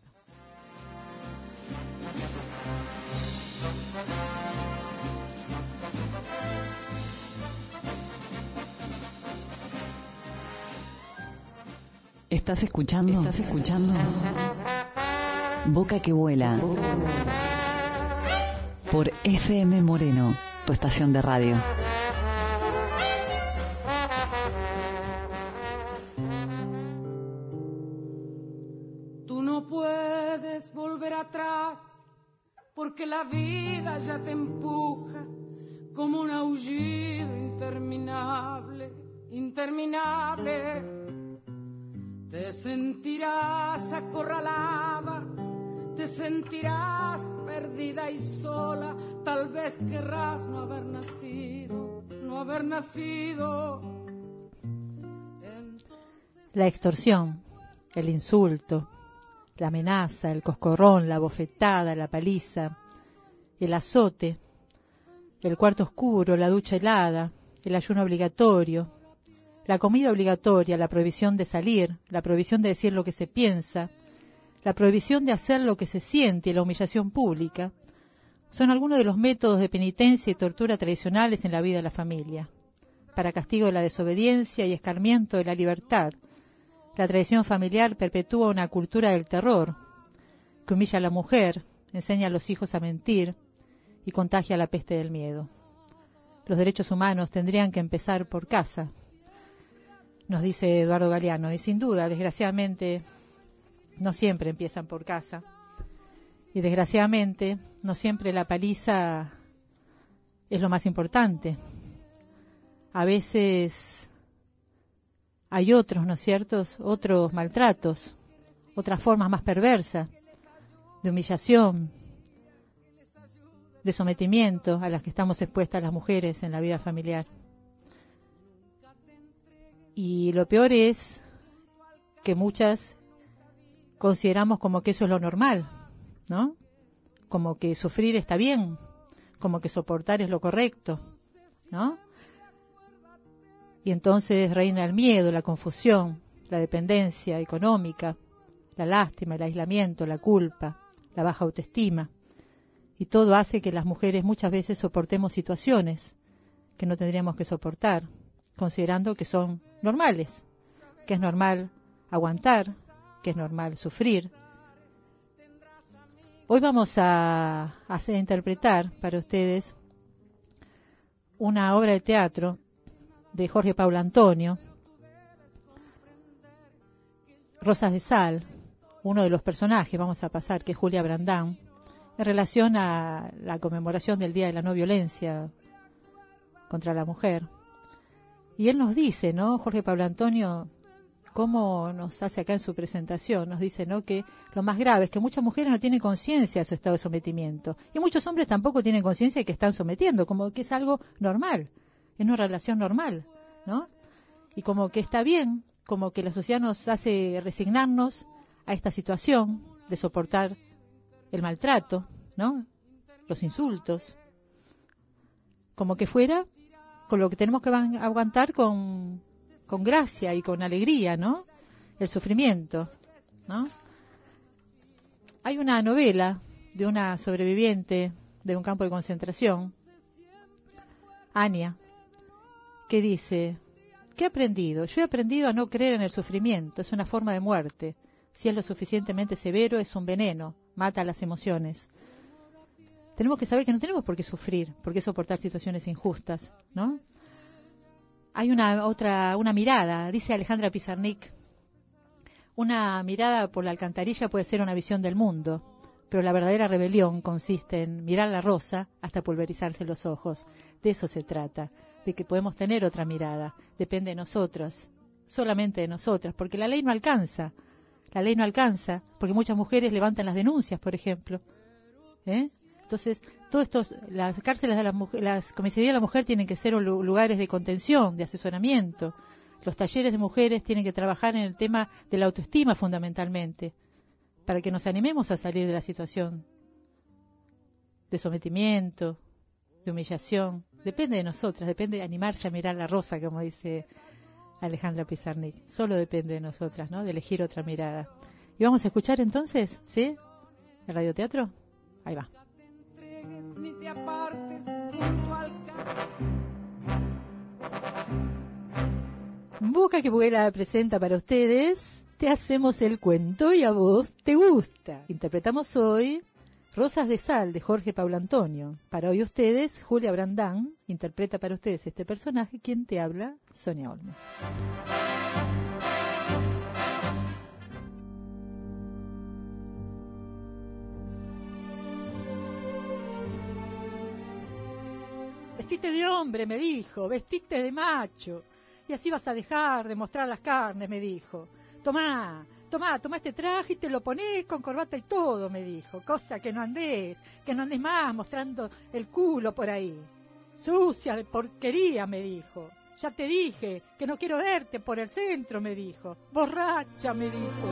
Speaker 6: ¿Estás escuchando? ¿Estás escuchando? Boca que vuela. Por F M Moreno, tu estación de radio.
Speaker 10: Tú no puedes volver atrás porque la vida ya te empuja como un aullido interminable, interminable. Te sentirás acorralada, te sentirás perdida y sola, tal vez querrás no haber nacido, no haber nacido.
Speaker 4: La extorsión, el insulto, la amenaza, el coscorrón, la bofetada, la paliza, el azote, el cuarto oscuro, la ducha helada, el ayuno obligatorio, la comida obligatoria, la prohibición de salir, la prohibición de decir lo que se piensa, la prohibición de hacer lo que se siente y la humillación pública, son algunos de los métodos de penitencia y tortura tradicionales en la vida de la familia. Para castigo de la desobediencia y escarmiento de la libertad, la tradición familiar perpetúa una cultura del terror, que humilla a la mujer, enseña a los hijos a mentir y contagia la peste del miedo. Los derechos humanos tendrían que empezar por casa, nos dice Eduardo Galeano, y sin duda, desgraciadamente, no siempre empiezan por casa. Y desgraciadamente, no siempre la paliza es lo más importante. A veces hay otros, ¿no es cierto?, otros maltratos, otras formas más perversas de humillación, de sometimiento a las que estamos expuestas las mujeres en la vida familiar. Y lo peor es que muchas consideramos como que eso es lo normal, ¿no? Como que sufrir está bien, como que soportar es lo correcto, ¿no? Y entonces reina el miedo, la confusión, la dependencia económica, la lástima, el aislamiento, la culpa, la baja autoestima. Y todo hace que las mujeres muchas veces soportemos situaciones que no tendríamos que soportar, considerando que son normales, que es normal aguantar, que es normal sufrir. Hoy vamos a hacer interpretar para ustedes una obra de teatro de Jorge Paulo Antonio, Rosas de Sal. Uno de los personajes vamos a pasar, que es Julia Brandán, en relación a la conmemoración del Día de la No Violencia contra la Mujer. Y él nos dice, ¿no? Jorge Paulo Antonio, cómo nos hace acá en su presentación, nos dice, ¿no?, que lo más grave es que muchas mujeres no tienen conciencia de su estado de sometimiento. Y muchos hombres tampoco tienen conciencia de que están sometiendo, como que es algo normal, es una relación normal, ¿no? Y como que está bien, como que la sociedad nos hace resignarnos a esta situación de soportar el maltrato, ¿no?, los insultos, como que fuera con lo que tenemos que aguantar con, con gracia y con alegría, ¿no?, el sufrimiento, ¿no? Hay una novela de una sobreviviente de un campo de concentración, Ania, que dice: ¿qué he aprendido? Yo he aprendido a no creer en el sufrimiento, es una forma de muerte. Si es lo suficientemente severo, es un veneno, mata las emociones. Tenemos que saber que no tenemos por qué sufrir, por qué soportar situaciones injustas, ¿no? hay una otra, una mirada, dice Alejandra Pizarnik, una mirada por la alcantarilla puede ser una visión del mundo, pero la verdadera rebelión consiste en mirar la rosa hasta pulverizarse los ojos. De eso se trata, de que podemos tener otra mirada, depende de nosotras, solamente de nosotras, porque la ley no alcanza, la ley no alcanza, porque muchas mujeres levantan las denuncias, por ejemplo. ¿Eh? Entonces, todo esto, las cárceles de las mujeres, las comisarías de la mujer tienen que ser lugares de contención, de asesoramiento. Los talleres de mujeres tienen que trabajar en el tema de la autoestima fundamentalmente, para que nos animemos a salir de la situación de sometimiento, de humillación. Depende de nosotras, depende de animarse a mirar la rosa, como dice Alejandra Pizarnik. Solo depende de nosotras, ¿no? De elegir otra mirada. Y vamos a escuchar entonces, ¿sí? ¿El radioteatro? Ahí va.
Speaker 10: Ni te apartes junto al
Speaker 4: Boca que Vuela presenta para ustedes Te hacemos el cuento y a vos te gusta. Interpretamos hoy Rosas de Sal de Jorge Paulo Antonio. Para hoy ustedes, Julia Brandán interpreta para ustedes este personaje. Quien te habla, Sonia Olmo. Vestite de hombre, me dijo, vestite de macho, y así vas a dejar de mostrar las carnes, me dijo. Tomá, tomá, tomá este traje y te lo ponés con corbata y todo, me dijo. Cosa que no andés, que no andes más mostrando el culo por ahí. Sucia de porquería, me dijo. Ya te dije que no quiero verte por el centro, me dijo. Borracha, me dijo.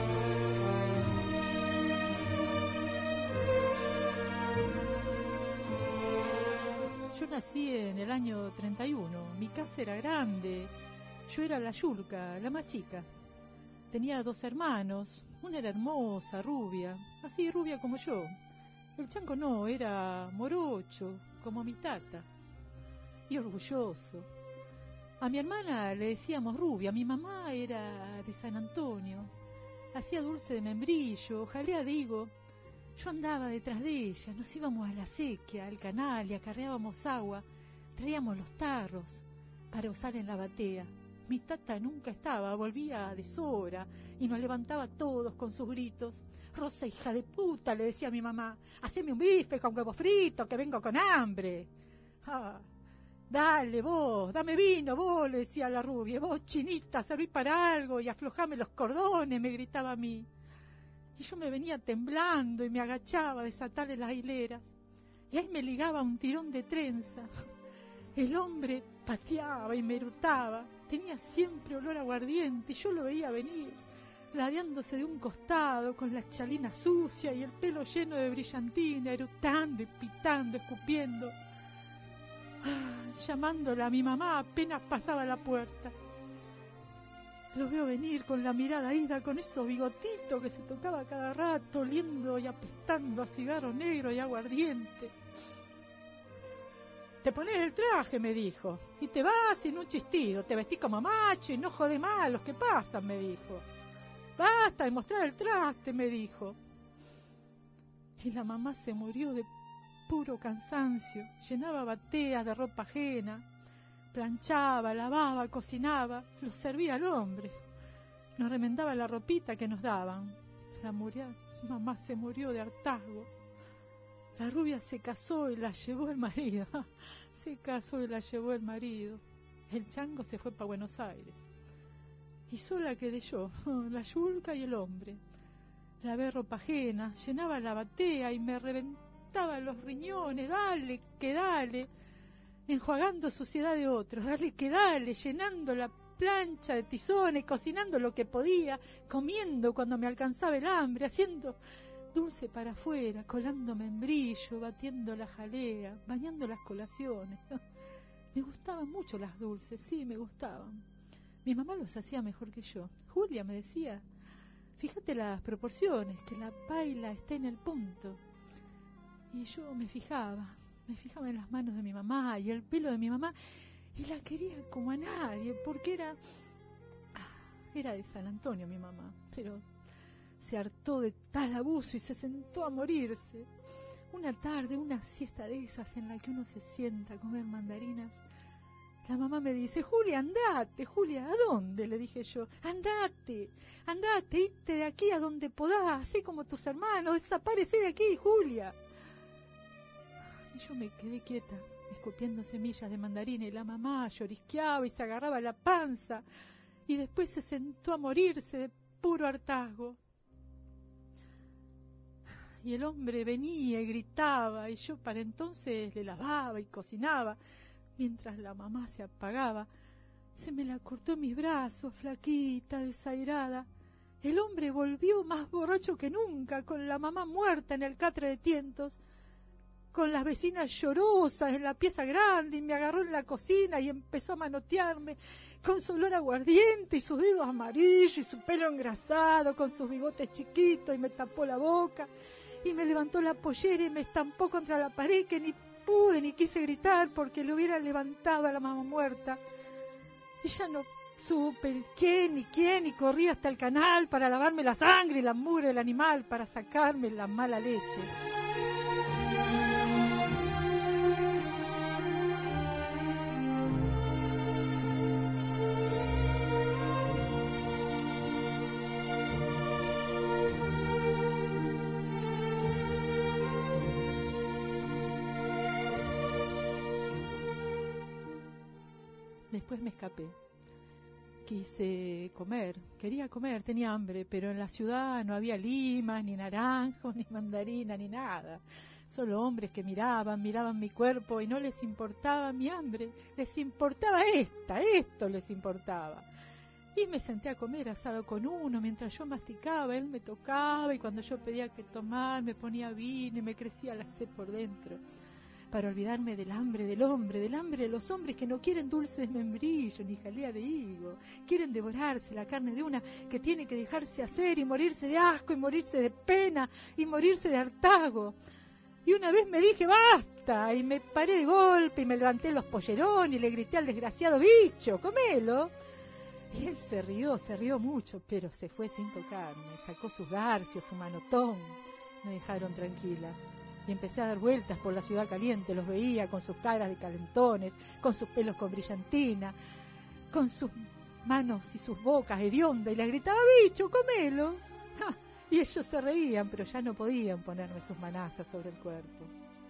Speaker 4: Yo nací en el año treinta y uno, mi casa era grande, yo era la yulca, la más chica. Tenía dos hermanos, una era hermosa, rubia, así rubia como yo. El chango no, era morocho, como mi tata, y orgulloso. A mi hermana le decíamos rubia, mi mamá era de San Antonio, hacía dulce de membrillo, jalea de higo. Yo andaba detrás de ella, nos íbamos a la sequía, al canal y acarreábamos agua, traíamos los tarros para usar en la batea. Mi tata nunca estaba, volvía a deshora y nos levantaba todos con sus gritos. Rosa, hija de puta, le decía a mi mamá, haceme un bife con huevo frito, que vengo con hambre. Ah, dale vos, dame vino vos, le decía a la rubia, vos chinita, serví para algo y aflojame los cordones, me gritaba a mí. Y yo me venía temblando y me agachaba a desatarle las hileras. Y ahí me ligaba un tirón de trenza. El hombre pateaba y me erutaba. Tenía siempre olor a aguardiente y yo lo veía venir, ladeándose de un costado, con la chalina sucia y el pelo lleno de brillantina, erutando y pitando, escupiendo. Ah, llamándola a mi mamá apenas pasaba la puerta. Lo veo venir con la mirada ida, con esos bigotitos que se tocaba cada rato, oliendo y apestando a cigarro negro y aguardiente. Te pones el traje, me dijo, y te vas sin un chistido, te vestís como macho y no jode más a los que pasan, me dijo. Basta de mostrar el traste, me dijo. Y la mamá se murió de puro cansancio, llenaba bateas de ropa ajena, planchaba, lavaba, cocinaba, lo servía al hombre, nos remendaba la ropita que nos daban. La muria, mamá se murió de hartazgo. La rubia se casó y la llevó el marido. Se casó y la llevó el marido. El chango se fue para Buenos Aires. Y sola quedé yo, la yulca y el hombre. Lavé ropa ajena, llenaba la batea y me reventaba los riñones. Dale, que dale. Enjuagando suciedad de otros. Dale, que dale. Llenando la plancha de tizones, cocinando lo que podía, comiendo cuando me alcanzaba el hambre, haciendo dulce para afuera, colando membrillo, batiendo la jalea, bañando las colaciones. Me gustaban mucho las dulces, sí, me gustaban. Mi mamá los hacía mejor que yo. Julia me decía, fíjate las proporciones, que la paila esté en el punto. Y yo me fijaba, me fijaba en las manos de mi mamá y el pelo de mi mamá, y la quería como a nadie, porque era, era de San Antonio mi mamá, pero se hartó de tal abuso y se sentó a morirse. Una tarde, una siesta de esas en la que uno se sienta a comer mandarinas, La mamá me dice, Julia, andate, Julia, ¿a dónde? Le dije yo, andate, andate, irte de aquí a donde podás, así como tus hermanos, desaparece de aquí, Julia. Y yo me quedé quieta, escupiendo semillas de mandarina, y la mamá llorisqueaba y se agarraba la panza, y después se sentó a morirse de puro hartazgo. Y el hombre venía y gritaba, y yo para entonces le lavaba y cocinaba. Mientras la mamá se apagaba, se me la cortó en mis brazos, flaquita, desairada. El hombre volvió más borracho que nunca, con la mamá muerta en el catre de tientos, con las vecinas llorosas en la pieza grande, y me agarró en la cocina y empezó a manotearme con su olor aguardiente y sus dedos amarillos y su pelo engrasado, con sus bigotes chiquitos, y me tapó la boca y me levantó la pollera y me estampó contra la pared, que ni pude ni quise gritar porque le hubiera levantado a la mamá muerta. Y ya no supe quién ni quién, y corrí hasta el canal para lavarme la sangre y la mugre del animal, para sacarme la mala leche. Después me escapé. Quise comer, quería comer, tenía hambre, pero en la ciudad no había limas, ni naranjos, ni mandarina, ni nada. Solo hombres que miraban, miraban mi cuerpo y no les importaba mi hambre, les importaba esta, esto les importaba. Y me senté a comer asado con uno, mientras yo masticaba, él me tocaba, y cuando yo pedía que tomar, me ponía vino y me crecía la sed por dentro. Para olvidarme del hambre del hombre, del hambre de los hombres que no quieren dulce de membrillo ni jalea de higo, quieren devorarse la carne de una que tiene que dejarse hacer y morirse de asco y morirse de pena y morirse de hartazgo. Y una vez me dije basta, y me paré de golpe y me levanté los pollerones y le grité al desgraciado, bicho, comelo. Y él se rió, se rió mucho, pero se fue sin tocarme, sacó sus garfios, su manotón, me dejaron tranquila. Y empecé a dar vueltas por la ciudad caliente, los veía con sus caras de calentones, con sus pelos con brillantina, con sus manos y sus bocas hediondas, y les gritaba, bicho, comelo. ¡Ja! Y ellos se reían, pero ya no podían ponerme sus manazas sobre el cuerpo.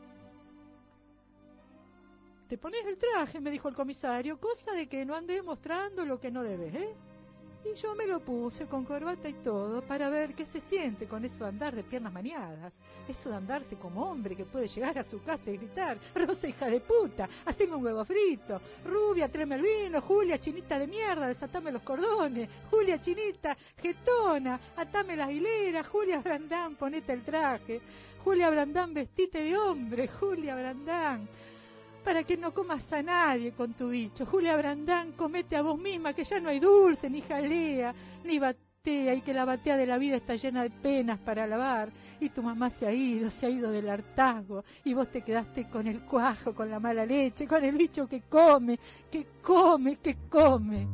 Speaker 4: Te pones el traje, me dijo el comisario, cosa de que no andes mostrando lo que no debes, ¿eh? Y yo me lo puse con corbata y todo para ver qué se siente con eso de andar de piernas maniadas, eso de andarse como hombre que puede llegar a su casa y gritar, Rosa hija de puta, haceme un huevo frito, Rubia, tráeme el vino, Julia, chinita de mierda, desatame los cordones, Julia, chinita, jetona, atame las hileras, Julia Brandán, ponete el traje, Julia Brandán, vestite de hombre, Julia Brandán, para que no comas a nadie con tu bicho. Julia Brandán, comete a vos misma, que ya no hay dulce, ni jalea, ni batea, y que la batea de la vida está llena de penas para lavar, y tu mamá se ha ido, se ha ido del hartazgo, y vos te quedaste con el cuajo, con la mala leche, con el bicho que come, que come, que come.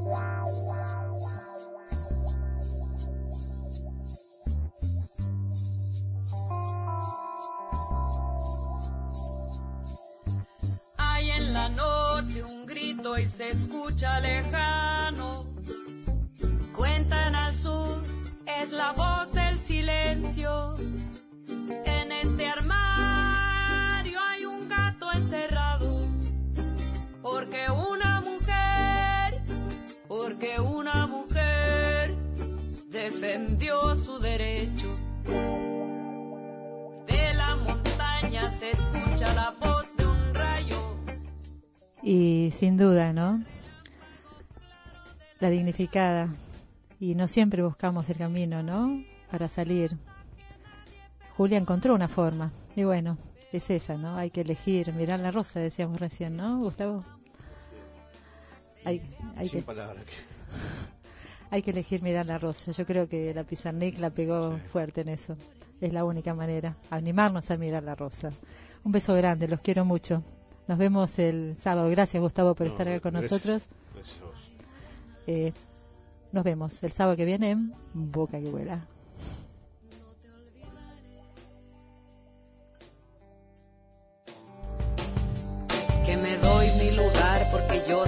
Speaker 10: Hay en la noche un grito y se escucha lejano. Cuentan al sur, es la voz del silencio. En este armario hay un gato encerrado. Porque una mujer, porque una mujer defendió su derecho. De la montaña se escucha la voz de un rayo.
Speaker 4: Y sin duda, ¿no? La dignificada. Y no siempre buscamos el camino, ¿no? Para salir. Julia encontró una forma. Y bueno, es esa, ¿no? Hay que elegir, mirar la rosa, decíamos recién, ¿no, Gustavo? Hay, hay
Speaker 8: Sin
Speaker 4: que,
Speaker 8: palabras.
Speaker 4: hay que elegir mirar la rosa. Yo creo que la Pizarnik la pegó sí. fuerte en eso. Es la única manera. Animarnos a mirar la rosa. Un beso grande, los quiero mucho. Nos vemos el sábado. Gracias, Gustavo, por no, estar acá con gracias, nosotros.
Speaker 8: Gracias.
Speaker 4: Eh, nos vemos el sábado que viene en Boca que Vuela.
Speaker 10: Que me doy mi lugar porque yo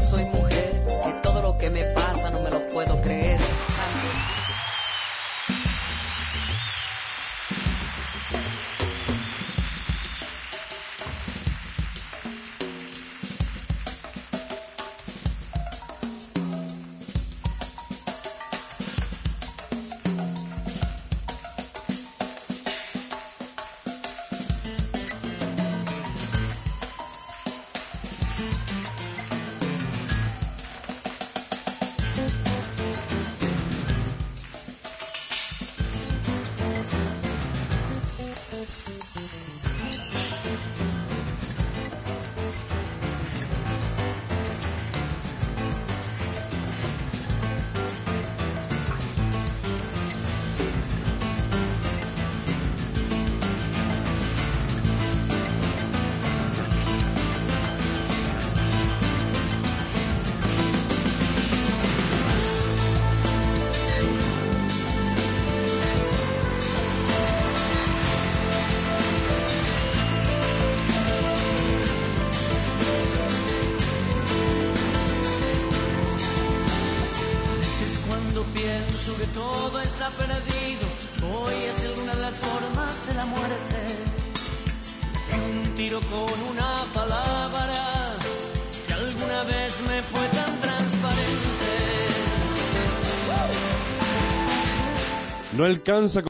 Speaker 5: todo está perdido, hoy es alguna de las formas de la muerte. Un tiro con una palabra que alguna vez me fue tan transparente.
Speaker 12: No alcanza